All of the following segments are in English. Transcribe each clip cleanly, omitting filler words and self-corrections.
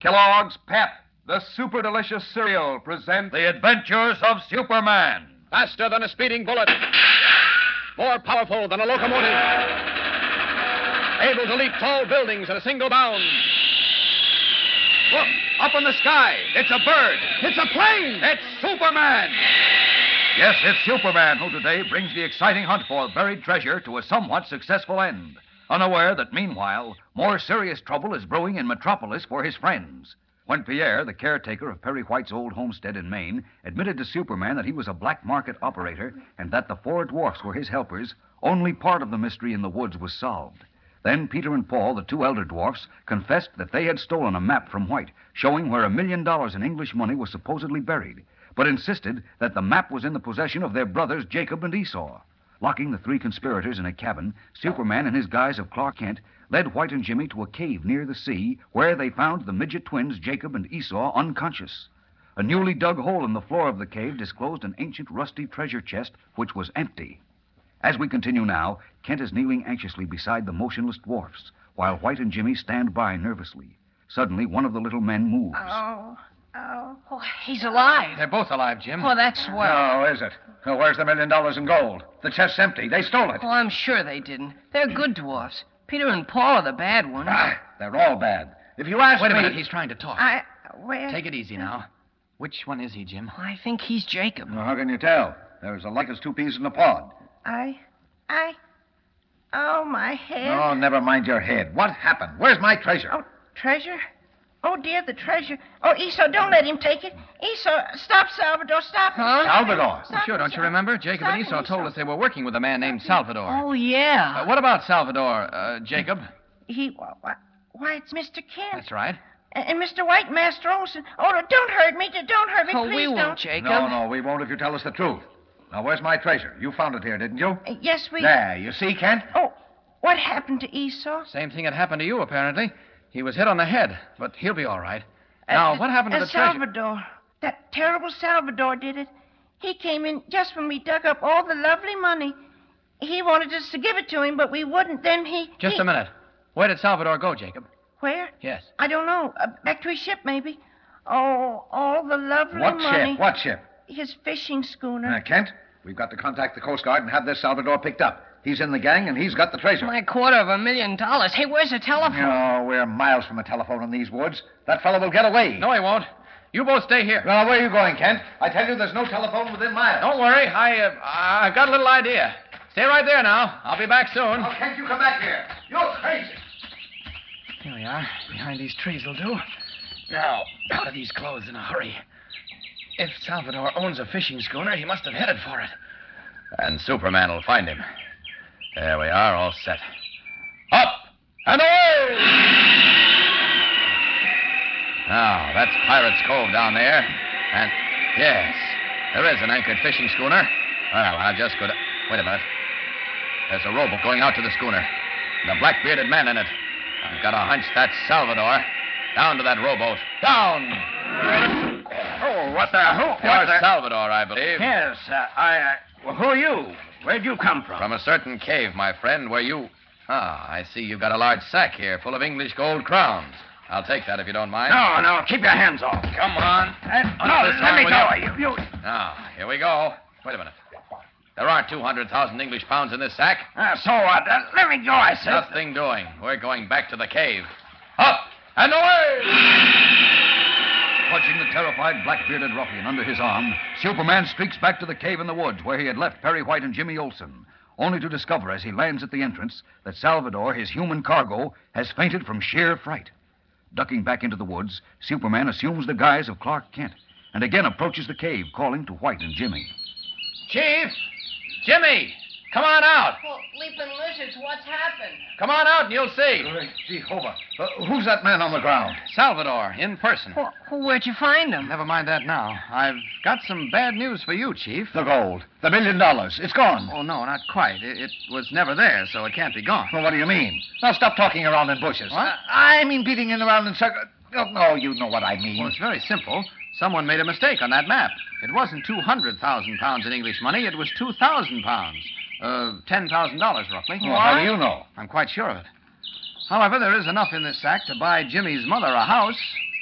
Kellogg's Pep, the super delicious cereal, present The Adventures of Superman. Faster than a speeding bullet. More powerful than a locomotive. Able to leap tall buildings at a single bound. Look, up in the sky. It's a bird. It's a plane. It's Superman. Yes, it's Superman who today brings the exciting hunt for buried treasure to a somewhat successful end, unaware that meanwhile, more serious trouble is brewing in Metropolis for his friends. When Pierre, the caretaker of Perry White's old homestead in Maine, admitted to Superman that he was a black market operator and that the four dwarfs were his helpers, only part of the mystery in the woods was solved. Then Peter and Paul, the two elder dwarfs, confessed that they had stolen a map from White, showing where $1 million in English money was supposedly buried, but insisted that the map was in the possession of their brothers Jacob and Esau. Locking the three conspirators in a cabin, Superman, in his guise of Clark Kent, led White and Jimmy to a cave near the sea where they found the midget twins Jacob and Esau unconscious. A newly dug hole in the floor of the cave disclosed an ancient rusty treasure chest which was empty. As we continue now, Kent is kneeling anxiously beside the motionless dwarfs, while White and Jimmy stand by nervously. Suddenly, one of the little men moves. Oh, he's alive. They're both alive, Jim. Oh, that's swell. No, is it? Well, where's the $1 million in gold? The chest's empty. They stole it. Oh, I'm sure they didn't. They're good dwarfs. Peter and Paul are the bad ones. They're all bad. If you ask me... Wait a minute, he's trying to talk. Where? Take it easy now. Which one is he, Jim? I think he's Jacob. Well, how can you tell? There's a light as two peas in a pod. Oh, my head. Oh, never mind your head. What happened? Where's my treasure? Oh, treasure? Oh, dear, the treasure. Oh, Esau, don't let him take it. Esau, stop, Salvador, stop. Huh? Salvador. Stop Sure, don't you remember? Jacob and Esau told us they were working with a man named Salvador. Oh, yeah. What about Salvador, Jacob? Why, it's Mr. Kent. That's right. And Mr. White, Master Olson. Oh, don't hurt me. Don't hurt me, Oh, please we don't. won't, Jacob. No, we won't if you tell us the truth. Now, where's my treasure? You found it here, didn't you? Yes, we... There, you see, Kent? Oh, what happened to Esau? Same thing had happened to you, apparently. He was hit on the head, but he'll be all right. Now, what happened to the treasure? Salvador. That terrible Salvador did it. He came in just when we dug up all the lovely money. He wanted us to give it to him, but we wouldn't. Then Just a minute. Where did Salvador go, Jacob? Where? Yes. I don't know. Back to his ship, maybe. Oh, all the lovely money. What ship? His fishing schooner. Kent, we've got to contact the Coast Guard and have this Salvador picked up. He's in the gang, and he's got the treasure. My $250,000. Hey, where's the telephone? No, we're miles from a telephone in these woods. That fellow will get away. No, he won't. You both stay here. Well, where are you going, Kent? I tell you, there's no telephone within miles. Don't worry. I've got a little idea. Stay right there now. I'll be back soon. Oh, Kent, you come back here. You're crazy. Here we are. Behind these trees will do. Now, out of these clothes in a hurry. If Salvador owns a fishing schooner, he must have headed for it. And Superman will find him. There we are, all set. Up and away! Now, that's Pirate's Cove down there. And, yes, there is an anchored fishing schooner. Well, I'll just go to... Wait a minute. There's a rowboat going out to the schooner. And a black-bearded man in it. I've got a hunch that's Salvador. Down to that rowboat. Down! Oh, what the... You're Salvador, I believe. Yes, well, who are you? Where'd you come from? From a certain cave, my friend, where you... I see you've got a large sack here full of English gold crowns. I'll take that if you don't mind. No, keep your hands off. Come on. No, let me go. You... Now, here we go. Wait a minute. There aren't 200,000 English pounds in this sack. So what? Let me go, I said. Nothing doing. We're going back to the cave. Up and away! Clutching the terrified black-bearded ruffian under his arm, Superman streaks back to the cave in the woods where he had left Perry White and Jimmy Olsen, only to discover as he lands at the entrance that Salvador, his human cargo, has fainted from sheer fright. Ducking back into the woods, Superman assumes the guise of Clark Kent and again approaches the cave, calling to White and Jimmy. Chief! Jimmy! Come on out! Oh, leaping lizards, what's happened? Come on out and you'll see. Jehovah. Who's that man on the ground? Salvador, in person. Where'd you find him? Never mind that now. I've got some bad news for you, Chief. The gold. The $1 million. It's gone. Oh, no, not quite. It was never there, so it can't be gone. Well, what do you mean? Now, stop talking around in bushes. What? I mean beating it around in circles. No, you know what I mean. Well, it's very simple. Someone made a mistake on that map. It wasn't 200,000 pounds in English money. It was 2,000 pounds. $10,000, roughly. Well, how do you know? I'm quite sure of it. However, there is enough in this sack to buy Jimmy's mother a house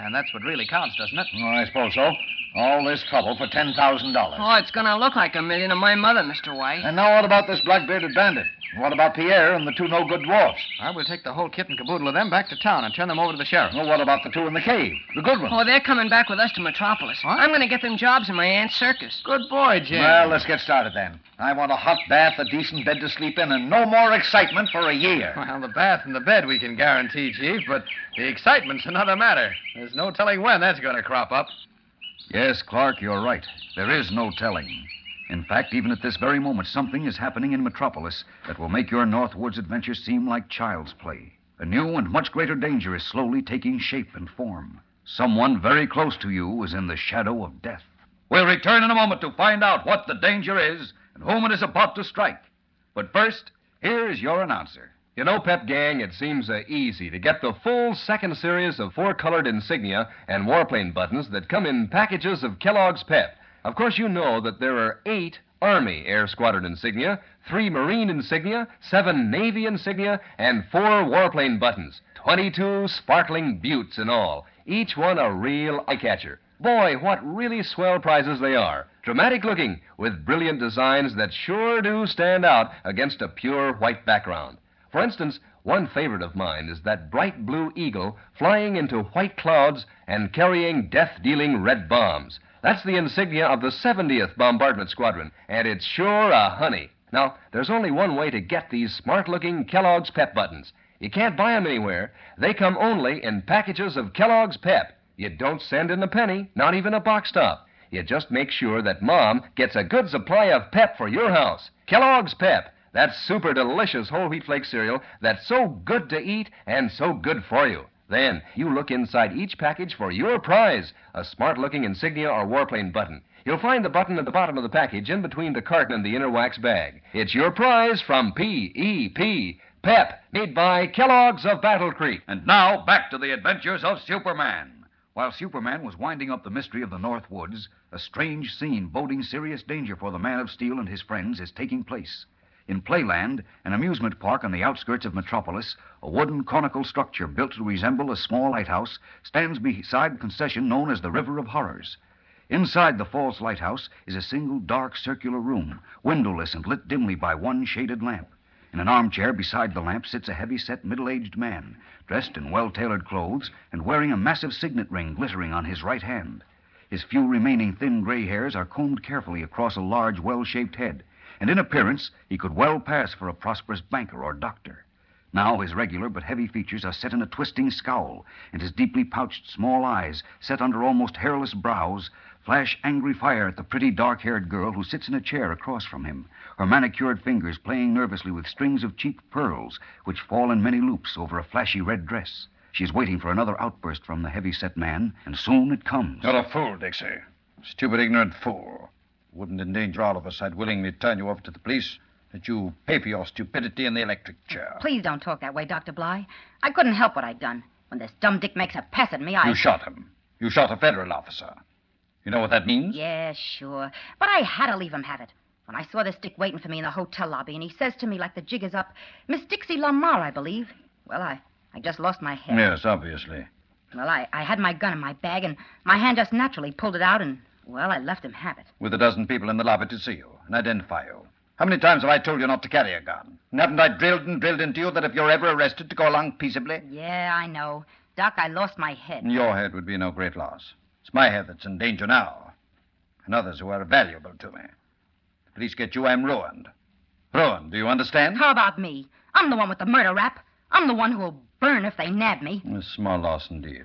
And that's what really counts, doesn't it? Oh, I suppose so. All this trouble for $10,000. Oh, it's going to look like $1 million to my mother, Mr. White. And now what about this black-bearded bandit? What about Pierre and the two no-good dwarfs? I will take the whole kit and caboodle of them back to town and turn them over to the sheriff. Well, what about the two in the cave? The good ones? Oh, they're coming back with us to Metropolis. What? I'm going to get them jobs in my aunt's circus. Good boy, Jim. Well, let's get started then. I want a hot bath, a decent bed to sleep in, and no more excitement for a year. Well, the bath and the bed we can guarantee, Chief, but the excitement's another matter. There's no telling when that's going to crop up. Yes, Clark, you're right. There is no telling. In fact, even at this very moment, something is happening in Metropolis that will make your Northwoods adventure seem like child's play. A new and much greater danger is slowly taking shape and form. Someone very close to you is in the shadow of death. We'll return in a moment to find out what the danger is and whom it is about to strike. But first, here's your announcer. You know, Pep Gang, it seems easy to get the full second series of four-colored insignia and warplane buttons that come in packages of Kellogg's Pep. Of course, you know that there are 8 Army Air Squadron insignia, 3 Marine insignia, 7 Navy insignia, and 4 warplane buttons. 22 sparkling buttes in all, each one a real eye-catcher. Boy, what really swell prizes they are. Dramatic looking, with brilliant designs that sure do stand out against a pure white background. For instance, one favorite of mine is that bright blue eagle flying into white clouds and carrying death-dealing red bombs. That's the insignia of the 70th Bombardment Squadron, and it's sure a honey. Now, there's only one way to get these smart-looking Kellogg's Pep buttons. You can't buy them anywhere. They come only in packages of Kellogg's Pep. You don't send in a penny, not even a box top. You just make sure that Mom gets a good supply of Pep for your house. Kellogg's Pep. That super delicious whole wheat flake cereal that's so good to eat and so good for you. Then you look inside each package for your prize, a smart-looking insignia or warplane button. You'll find the button at the bottom of the package in between the carton and the inner wax bag. It's your prize from P.E.P. Pep, made by Kellogg's of Battle Creek. And now, back to the adventures of Superman. While Superman was winding up the mystery of the North Woods, a strange scene boding serious danger for the Man of Steel and his friends is taking place. In Playland, an amusement park on the outskirts of Metropolis, a wooden conical structure built to resemble a small lighthouse stands beside a concession known as the River of Horrors. Inside the false lighthouse is a single dark circular room, windowless and lit dimly by one shaded lamp. In an armchair beside the lamp sits a heavy-set, middle-aged man, dressed in well-tailored clothes and wearing a massive signet ring glittering on his right hand. His few remaining thin gray hairs are combed carefully across a large, well-shaped head, and in appearance he could well pass for a prosperous banker or doctor. Now his regular but heavy features are set in a twisting scowl, and his deeply pouched small eyes, set under almost hairless brows, flash angry fire at the pretty dark-haired girl who sits in a chair across from him, her manicured fingers playing nervously with strings of cheap pearls which fall in many loops over a flashy red dress. She's waiting for another outburst from the heavy-set man, and soon it comes. You're a fool, Dixie. Stupid, ignorant fool. Wouldn't endanger all of us. I'd willingly turn you over to the police. Let you pay for your stupidity in the electric chair. Please don't talk that way, Dr. Bly. I couldn't help what I'd done. When this dumb dick makes a pass at me, You shot him. You shot a federal officer. You know what that means? Yeah, sure. But I had to leave him have it. When I saw this dick waiting for me in the hotel lobby, and he says to me like the jig is up, Miss Dixie Lamar, I believe. Well, I just lost my head. Yes, obviously. Well, I had my gun in my bag, and my hand just naturally pulled it out, and, well, I left him have it. With a dozen people in the lobby to see you and identify you. How many times have I told you not to carry a gun? And haven't I drilled and drilled into you that if you're ever arrested to go along peaceably? Yeah, I know. Doc, I lost my head. Your head would be no great loss. It's my head that's in danger now. And others who are valuable to me. The police get you, I'm ruined. Ruined, do you understand? How about me? I'm the one with the murder rap. I'm the one who'll burn if they nab me. A small loss indeed.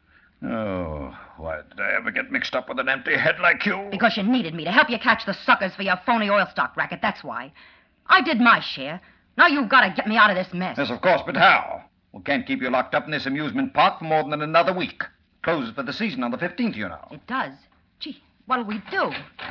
Oh, why did I ever get mixed up with an empty head like you? Because you needed me to help you catch the suckers for your phony oil stock racket, that's why. I did my share. Now you've got to get me out of this mess. Yes, of course, but how? We can't keep you locked up in this amusement park for more than another week. Closes for the season on the 15th, you know. It does. Gee, what'll we do?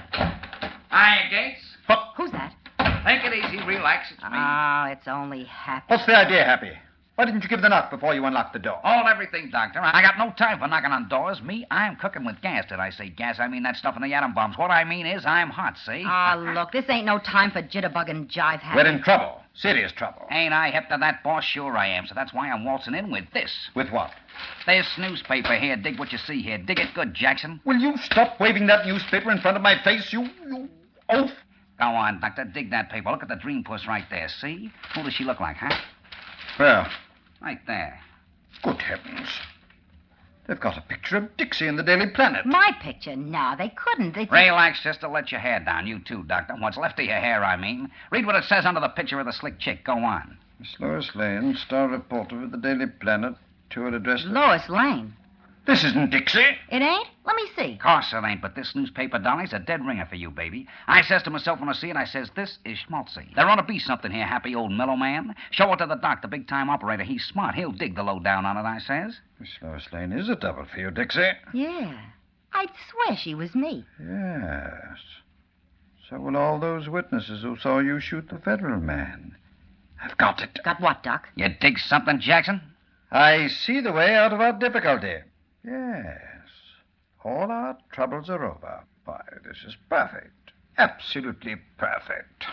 Hi, Gates. Who's that? Take it easy, relax, it's me. Oh, it's only Happy. What's the idea, Happy? Why didn't you give the knock before you unlocked the door? Hold everything, Doctor. I got no time for knocking on doors. Me, I'm cooking with gas. Did I say gas? I mean that stuff in the atom bombs. What I mean is I'm hot, see? Ah, look, this ain't no time for jitterbug and jive, Happy. We're in trouble. Serious trouble. Ain't I hip to that, boss? Sure I am. So that's why I'm waltzing in with this. With what? This newspaper here. Dig what you see here. Dig it good, Jackson. Will you stop waving that newspaper in front of my face, you oaf? Go on, Doctor. Dig that paper. Look at the dream puss right there. See? Who does she look like, huh? Well, Right there. good heavens. They've got a picture of Dixie in the Daily Planet. My picture? No, they couldn't. Relax, sister. Let your hair down. You too, Doctor. What's left of your hair, I mean. Read what it says under the picture of the slick chick. Go on. Miss Lois Lane, star reporter of the Daily Planet, to her address. Lois Lane. This isn't Dixie. It ain't? Let me see. Course it ain't, but this newspaper, Dolly's a dead ringer for you, baby. I says to myself when I see it, I says, this is schmaltzy. There ought to be something here, happy old mellow man. Show it to the doc, the big-time operator. He's smart. He'll dig the lowdown on it, I says. Miss Lois Lane is a double for you, Dixie. Yeah. I'd swear she was me. Yes. So will all those witnesses who saw you shoot the federal man. I've got it. Got what, Doc? You dig something, Jackson? I see the way out of our difficulty. Yes. All our troubles are over. Why, this is perfect. Absolutely perfect.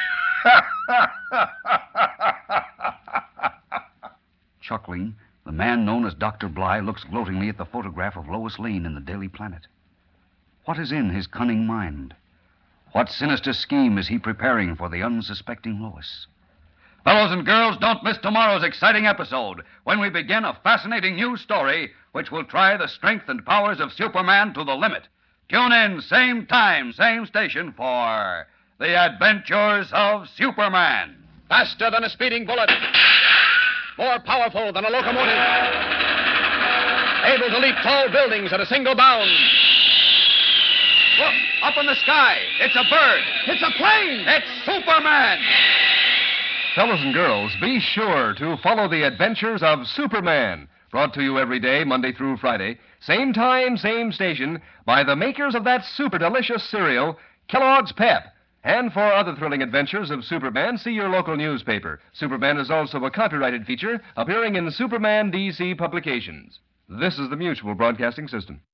Chuckling, the man known as Dr. Bly looks gloatingly at the photograph of Lois Lane in the Daily Planet. What is in his cunning mind? What sinister scheme is he preparing for the unsuspecting Lois? Fellows and girls, don't miss tomorrow's exciting episode when we begin a fascinating new story which will try the strength and powers of Superman to the limit. Tune in, same time, same station for The Adventures of Superman. Faster than a speeding bullet. More powerful than a locomotive. Able to leap tall buildings at a single bound. Look, up in the sky. It's a bird. It's a plane. It's Superman. Fellows and girls, be sure to follow the adventures of Superman. Brought to you every day, Monday through Friday. Same time, same station, by the makers of that super delicious cereal, Kellogg's Pep. And for other thrilling adventures of Superman, see your local newspaper. Superman is also a copyrighted feature appearing in Superman DC publications. This is the Mutual Broadcasting System.